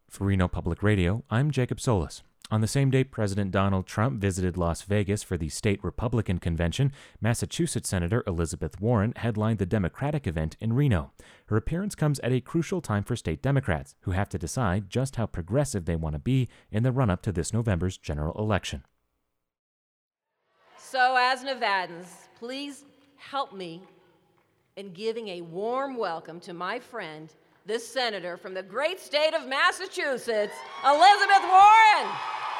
For Reno Public Radio, I'm Jacob Solis. On the same day President Donald Trump visited Las Vegas for the state Republican convention, Massachusetts Senator Elizabeth Warren headlined the Democratic event in Reno. Her appearance comes at a crucial time for state Democrats, who have to decide just how progressive they want to be in the run-up to this November's general election. So, as Nevadans, please help me in giving a warm welcome to my friend, this senator from the great state of Massachusetts, Elizabeth Warren.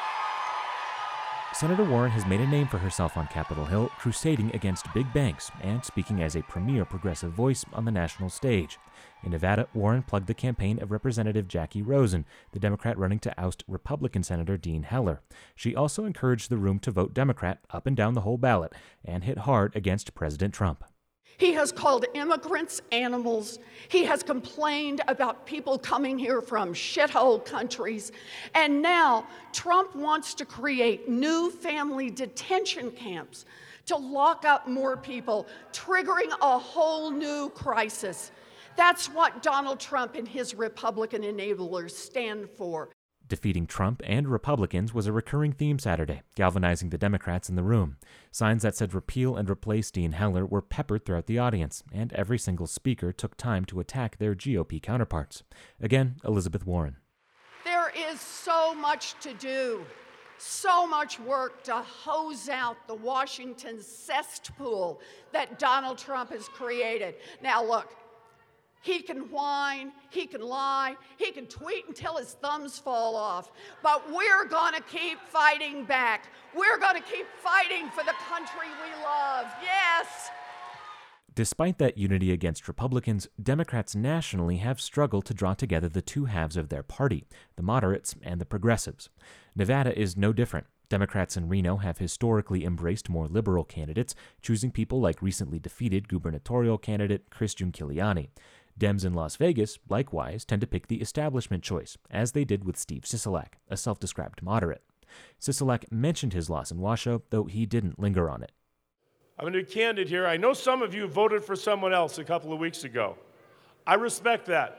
Senator Warren has made a name for herself on Capitol Hill, crusading against big banks and speaking as a premier progressive voice on the national stage. In Nevada, Warren plugged the campaign of Representative Jackie Rosen, the Democrat running to oust Republican Senator Dean Heller. She also encouraged the room to vote Democrat up and down the whole ballot and hit hard against President Trump. He has called immigrants animals. He has complained about people coming here from shithole countries. And now Trump wants to create new family detention camps to lock up more people, triggering a whole new crisis. That's what Donald Trump and his Republican enablers stand for. Defeating Trump and Republicans was a recurring theme Saturday, galvanizing the Democrats in the room. Signs that said repeal and replace Dean Heller were peppered throughout the audience, and every single speaker took time to attack their GOP counterparts. Again, Elizabeth Warren. There is so much to do, so much work to hose out the Washington cesspool that Donald Trump has created. Now look, he can whine, he can lie, he can tweet until his thumbs fall off, but we're going to keep fighting back. We're going to keep fighting for the country we love. Yes! Despite that unity against Republicans, Democrats nationally have struggled to draw together the two halves of their party, the moderates and the progressives. Nevada is no different. Democrats in Reno have historically embraced more liberal candidates, choosing people like recently defeated gubernatorial candidate Christian Giuliani. Dems in Las Vegas, likewise, tend to pick the establishment choice, as they did with Steve Sisolak, a self-described moderate. Sisolak mentioned his loss in Washoe, though he didn't linger on it. I'm a new candidate here. I know some of you voted for someone else a couple of weeks ago. I respect that.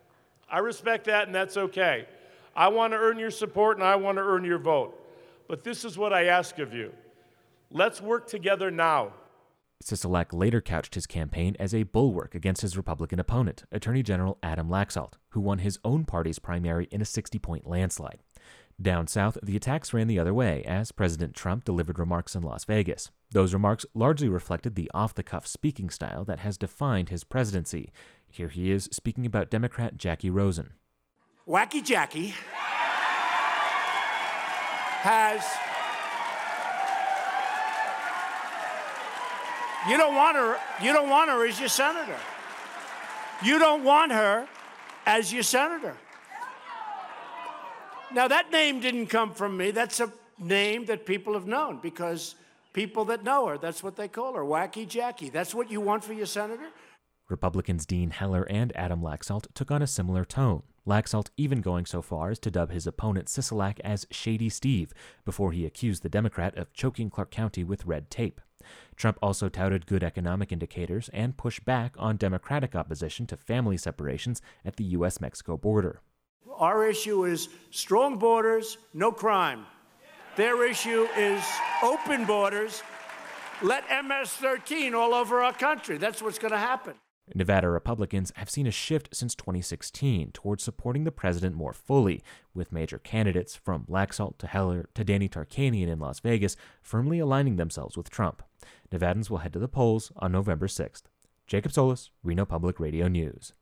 And that's okay. I want to earn your support, and I want to earn your vote. But this is what I ask of you. Let's work together now. Sisolak later couched his campaign as a bulwark against his Republican opponent, Attorney General Adam Laxalt, who won his own party's primary in a 60-point landslide. Down south, the attacks ran the other way as President Trump delivered remarks in Las Vegas. Those remarks largely reflected the off-the-cuff speaking style that has defined his presidency. Here he is speaking about Democrat Jackie Rosen. Wacky Jackie has... You don't want her as your senator. You don't want her as your senator. Now, that name didn't come from me. That's a name that people have known because people that know her, that's what they call her, Wacky Jackie. That's what you want for your senator? Republicans Dean Heller and Adam Laxalt took on a similar tone, Laxalt even going so far as to dub his opponent Sisolak as Shady Steve before he accused the Democrat of choking Clark County with red tape. Trump also touted good economic indicators and pushed back on Democratic opposition to family separations at the U.S.-Mexico border. Our issue is strong borders, no crime. Their issue is open borders. Let MS-13 all over our country. That's what's going to happen. Nevada Republicans have seen a shift since 2016 towards supporting the president more fully, with major candidates from Laxalt to Heller to Danny Tarkanian in Las Vegas firmly aligning themselves with Trump. Nevadans will head to the polls on November 6th. Jacob Solis, Reno Public Radio News.